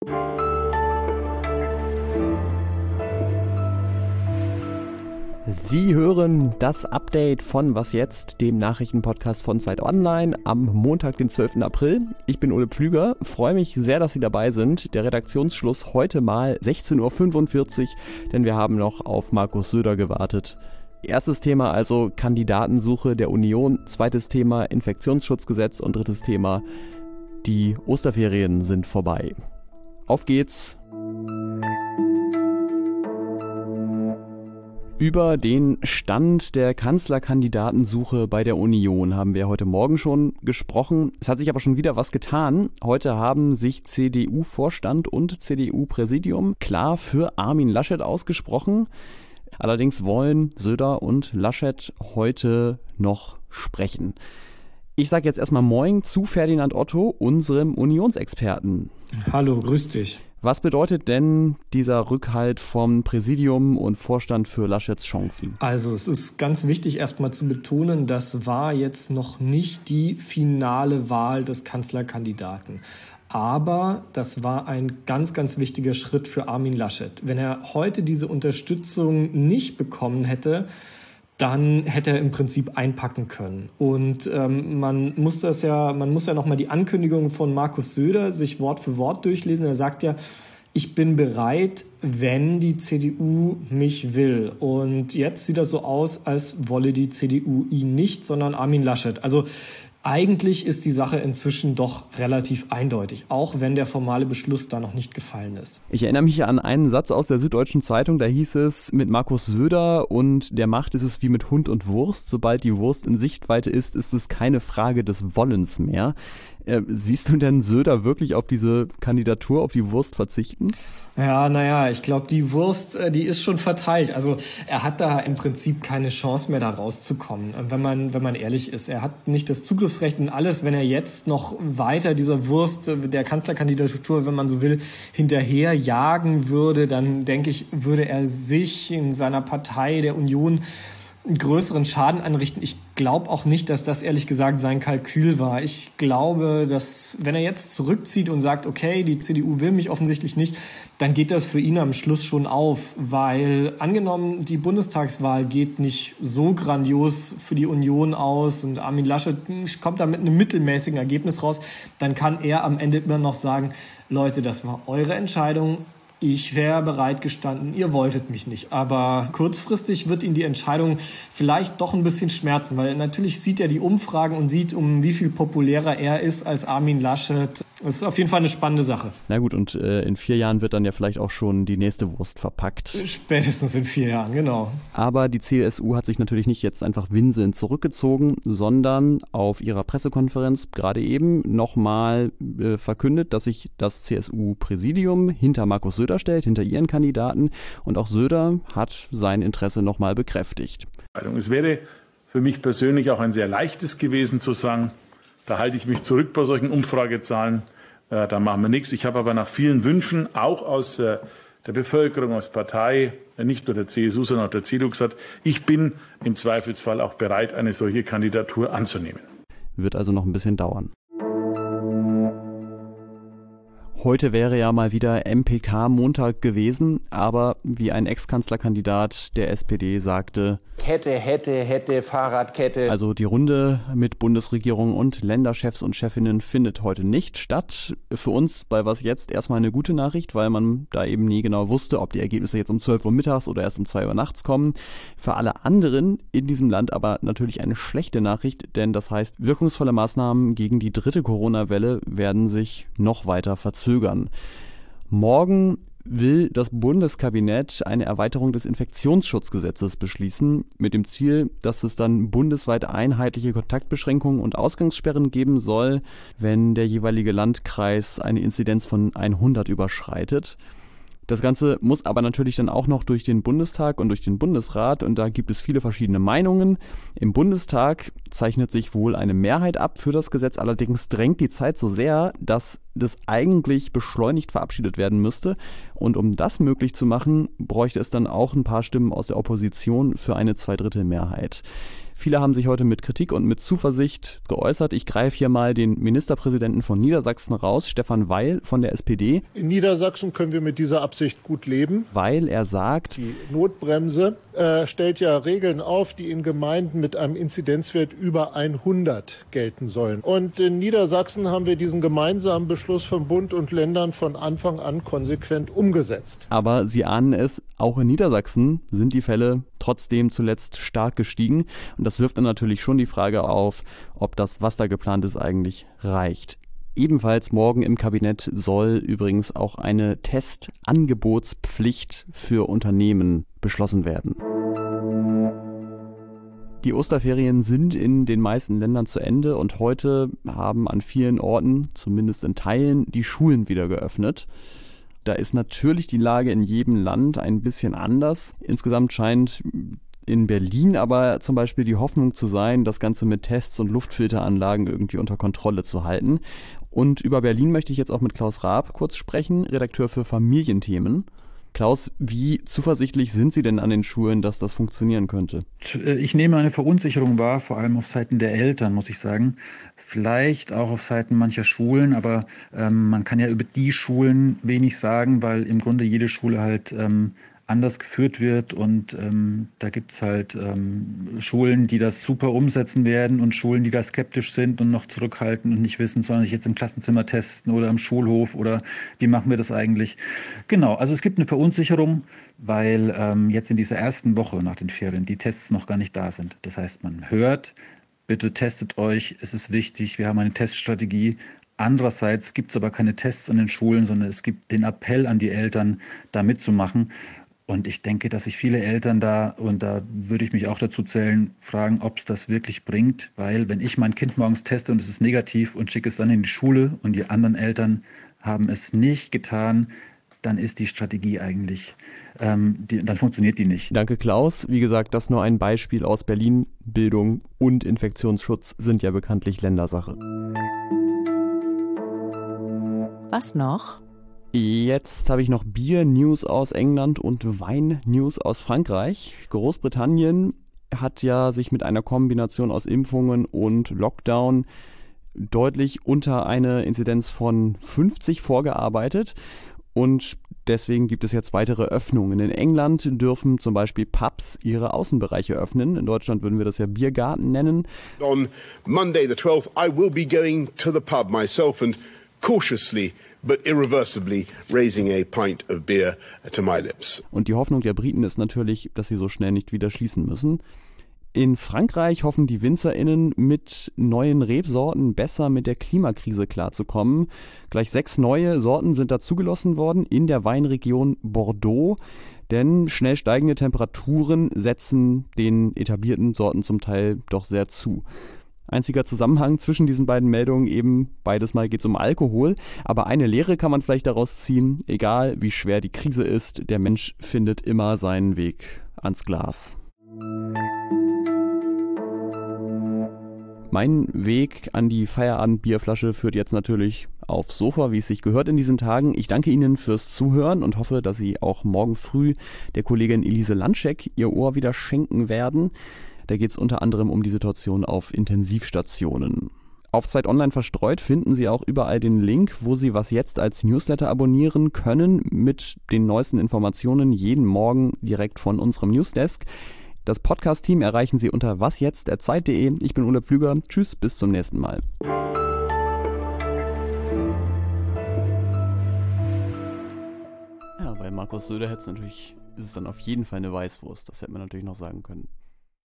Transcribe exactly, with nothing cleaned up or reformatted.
Sie hören das Update von Was Jetzt, dem Nachrichtenpodcast von Zeit Online am Montag, den zwölften April. Ich bin Ole Pflüger, freue mich sehr, dass Sie dabei sind. Der Redaktionsschluss heute mal sechzehn Uhr fünfundvierzig, denn wir haben noch auf Markus Söder gewartet. Erstes Thema also Kandidatensuche der Union, zweites Thema Infektionsschutzgesetz und drittes Thema die Osterferien sind vorbei. Auf geht's! Über den Stand der Kanzlerkandidatensuche bei der Union haben wir heute Morgen schon gesprochen. Es hat sich aber schon wieder was getan. Heute haben sich C D U-Vorstand und C D U-Präsidium klar für Armin Laschet ausgesprochen. Allerdings wollen Söder und Laschet heute noch sprechen. Ich sage jetzt erstmal Moin zu Ferdinand Otto, unserem Unionsexperten. Hallo, grüß dich. Was bedeutet denn dieser Rückhalt vom Präsidium und Vorstand für Laschets Chancen? Also es ist ganz wichtig erstmal zu betonen, das war jetzt noch nicht die finale Wahl des Kanzlerkandidaten. Aber das war ein ganz, ganz wichtiger Schritt für Armin Laschet. Wenn er heute diese Unterstützung nicht bekommen hätte, dann hätte er im Prinzip einpacken können. Und ähm, man muss das ja, man muss ja nochmal die Ankündigung von Markus Söder sich Wort für Wort durchlesen. Er sagt ja, ich bin bereit, wenn die C D U mich will. Und jetzt sieht das so aus, als wolle die C D U ihn nicht, sondern Armin Laschet. Also eigentlich ist die Sache inzwischen doch relativ eindeutig, auch wenn der formale Beschluss da noch nicht gefallen ist. Ich erinnere mich an einen Satz aus der Süddeutschen Zeitung, da hieß es, mit Markus Söder und der Macht ist es wie mit Hund und Wurst. Sobald die Wurst in Sichtweite ist, ist es keine Frage des Wollens mehr. Äh, siehst du denn Söder wirklich auf diese Kandidatur, auf die Wurst verzichten? Ja, naja, ich glaube, die Wurst, die ist schon verteilt. Also er hat da im Prinzip keine Chance mehr, da rauszukommen, wenn man, wenn man ehrlich ist. Er hat nicht das Zugriffsrecht in alles. Wenn er jetzt noch weiter dieser Wurst der Kanzlerkandidatur, wenn man so will, hinterher jagen würde, dann denke ich, würde er sich in seiner Partei der Union einen größeren Schaden anrichten. Ich glaube auch nicht, dass das ehrlich gesagt sein Kalkül war. Ich glaube, dass wenn er jetzt zurückzieht und sagt, okay, die C D U will mich offensichtlich nicht, dann geht das für ihn am Schluss schon auf, weil angenommen, die Bundestagswahl geht nicht so grandios für die Union aus und Armin Laschet kommt da mit einem mittelmäßigen Ergebnis raus, dann kann er am Ende immer noch sagen, Leute, das war eure Entscheidung. Ich wäre bereit gestanden, ihr wolltet mich nicht. Aber kurzfristig wird ihn die Entscheidung vielleicht doch ein bisschen schmerzen, weil natürlich sieht er die Umfragen und sieht, um wie viel populärer er ist als Armin Laschet. Das ist auf jeden Fall eine spannende Sache. Na gut, und äh, in vier Jahren wird dann ja vielleicht auch schon die nächste Wurst verpackt. Spätestens in vier Jahren, genau. Aber die C S U hat sich natürlich nicht jetzt einfach winselnd zurückgezogen, sondern auf ihrer Pressekonferenz gerade eben nochmal äh, verkündet, dass sich das C S U-Präsidium hinter Markus Söder stellt, hinter ihren Kandidaten. Und auch Söder hat sein Interesse nochmal bekräftigt. Es wäre für mich persönlich auch ein sehr leichtes gewesen zu sagen, da halte ich mich zurück bei solchen Umfragezahlen, äh, da machen wir nichts. Ich habe aber nach vielen Wünschen, auch aus äh, der Bevölkerung, aus Partei, äh, nicht nur der C S U, sondern auch der C D U gesagt, ich bin im Zweifelsfall auch bereit, eine solche Kandidatur anzunehmen. Wird also noch ein bisschen dauern. Heute wäre ja mal wieder M P K-Montag gewesen, aber wie ein Ex-Kanzlerkandidat der S P D sagte, Kette, hätte, hätte, Fahrradkette. Also die Runde mit Bundesregierung und Länderchefs und Chefinnen findet heute nicht statt. Für uns bei Was Jetzt erstmal eine gute Nachricht, weil man da eben nie genau wusste, ob die Ergebnisse jetzt um zwölf Uhr mittags oder erst um zwei Uhr nachts kommen. Für alle anderen in diesem Land aber natürlich eine schlechte Nachricht, denn das heißt, wirkungsvolle Maßnahmen gegen die dritte Corona-Welle werden sich noch weiter verzögern. Morgen will das Bundeskabinett eine Erweiterung des Infektionsschutzgesetzes beschließen, mit dem Ziel, dass es dann bundesweit einheitliche Kontaktbeschränkungen und Ausgangssperren geben soll, wenn der jeweilige Landkreis eine Inzidenz von hundert überschreitet. Das Ganze muss aber natürlich dann auch noch durch den Bundestag und durch den Bundesrat und da gibt es viele verschiedene Meinungen. Im Bundestag zeichnet sich wohl eine Mehrheit ab für das Gesetz, allerdings drängt die Zeit so sehr, dass das eigentlich beschleunigt verabschiedet werden müsste. Und um das möglich zu machen, bräuchte es dann auch ein paar Stimmen aus der Opposition für eine Zweidrittelmehrheit. Viele haben sich heute mit Kritik und mit Zuversicht geäußert. Ich greife hier mal den Ministerpräsidenten von Niedersachsen raus, Stefan Weil von der S P D. In Niedersachsen können wir mit dieser Absicht gut leben. Weil er sagt, die Notbremse äh, stellt ja Regeln auf, die in Gemeinden mit einem Inzidenzwert über hundert gelten sollen. Und in Niedersachsen haben wir diesen gemeinsamen Beschluss von Bund und Ländern von Anfang an konsequent umgesetzt. Aber Sie ahnen es, auch in Niedersachsen sind die Fälle trotzdem zuletzt stark gestiegen. Und das wirft dann natürlich schon die Frage auf, ob das, was da geplant ist, eigentlich reicht. Ebenfalls morgen im Kabinett soll übrigens auch eine Testangebotspflicht für Unternehmen beschlossen werden. Die Osterferien sind in den meisten Ländern zu Ende und heute haben an vielen Orten, zumindest in Teilen, die Schulen wieder geöffnet. Da ist natürlich die Lage in jedem Land ein bisschen anders. Insgesamt scheint in Berlin aber zum Beispiel die Hoffnung zu sein, das Ganze mit Tests und Luftfilteranlagen irgendwie unter Kontrolle zu halten. Und über Berlin möchte ich jetzt auch mit Klaus Raab kurz sprechen, Redakteur für Familienthemen. Klaus, wie zuversichtlich sind Sie denn an den Schulen, dass das funktionieren könnte? Ich nehme eine Verunsicherung wahr, vor allem auf Seiten der Eltern, muss ich sagen. Vielleicht auch auf Seiten mancher Schulen, aber ähm, man kann ja über die Schulen wenig sagen, weil im Grunde jede Schule halt ähm, anders geführt wird und ähm, da gibt es halt ähm, Schulen, die das super umsetzen werden und Schulen, die da skeptisch sind und noch zurückhalten und nicht wissen, sollen sich jetzt im Klassenzimmer testen oder am Schulhof oder wie machen wir das eigentlich? Genau, also es gibt eine Verunsicherung, weil ähm, jetzt in dieser ersten Woche nach den Ferien die Tests noch gar nicht da sind. Das heißt, man hört, bitte testet euch, es ist wichtig, wir haben eine Teststrategie. Andererseits gibt es aber keine Tests an den Schulen, sondern es gibt den Appell an die Eltern, da mitzumachen. Und ich denke, dass sich viele Eltern da, und da würde ich mich auch dazu zählen, fragen, ob es das wirklich bringt. Weil wenn ich mein Kind morgens teste und es ist negativ und schicke es dann in die Schule und die anderen Eltern haben es nicht getan, dann ist die Strategie eigentlich, ähm, die, dann funktioniert die nicht. Danke, Klaus. Wie gesagt, das nur ein Beispiel aus Berlin. Bildung und Infektionsschutz sind ja bekanntlich Ländersache. Was noch? Jetzt habe ich noch Bier-News aus England und Wein-News aus Frankreich. Großbritannien hat ja sich mit einer Kombination aus Impfungen und Lockdown deutlich unter eine Inzidenz von fünfzig vorgearbeitet. Und deswegen gibt es jetzt weitere Öffnungen. In England dürfen zum Beispiel Pubs ihre Außenbereiche öffnen. In Deutschland würden wir das ja Biergarten nennen. On Monday the twelfth, I will be going to the pub myself and cautiously but irreversibly raising a pint of beer to my lips. Und die Hoffnung der Briten ist natürlich, dass sie so schnell nicht wieder schließen müssen. In Frankreich hoffen die WinzerInnen mit neuen Rebsorten besser mit der Klimakrise klarzukommen. Gleich sechs neue Sorten sind da zugelassen worden in der Weinregion Bordeaux. Denn schnell steigende Temperaturen setzen den etablierten Sorten zum Teil doch sehr zu. Einziger Zusammenhang zwischen diesen beiden Meldungen eben, beides Mal geht es um Alkohol. Aber eine Lehre kann man vielleicht daraus ziehen, egal wie schwer die Krise ist, der Mensch findet immer seinen Weg ans Glas. Mein Weg an die Feierabendbierflasche führt jetzt natürlich aufs Sofa, wie es sich gehört in diesen Tagen. Ich danke Ihnen fürs Zuhören und hoffe, dass Sie auch morgen früh der Kollegin Elise Landscheck ihr Ohr wieder schenken werden. Da geht es unter anderem um die Situation auf Intensivstationen. Auf Zeit Online verstreut finden Sie auch überall den Link, wo Sie Was Jetzt als Newsletter abonnieren können mit den neuesten Informationen jeden Morgen direkt von unserem Newsdesk. Das Podcast-Team erreichen Sie unter wasjetzt at zeit punkt de. Ich bin Ole Pflüger. Tschüss, bis zum nächsten Mal. Ja, bei Markus Söder hätte es natürlich, ist es dann auf jeden Fall eine Weißwurst. Das hätte man natürlich noch sagen können.